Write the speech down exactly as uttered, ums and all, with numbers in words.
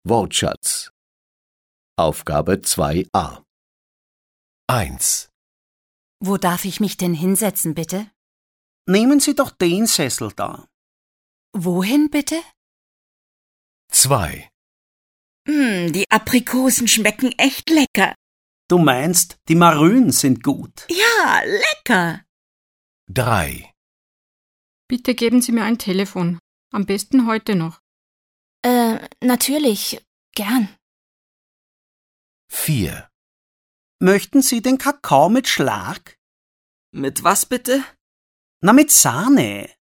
Wortschatz. Aufgabe zwei a. eins. Wo darf ich mich denn hinsetzen, bitte? Nehmen Sie doch den Sessel da. Wohin, bitte? zwei. Hm, die Aprikosen schmecken echt lecker. Du meinst, die Marünen sind gut. Ja, lecker. drei. Bitte geben Sie mir ein Telefon. Am besten heute noch. Äh, natürlich. Gern. vier. Möchten Sie den Kakao mit Schlag? Mit was bitte? Na, mit Sahne.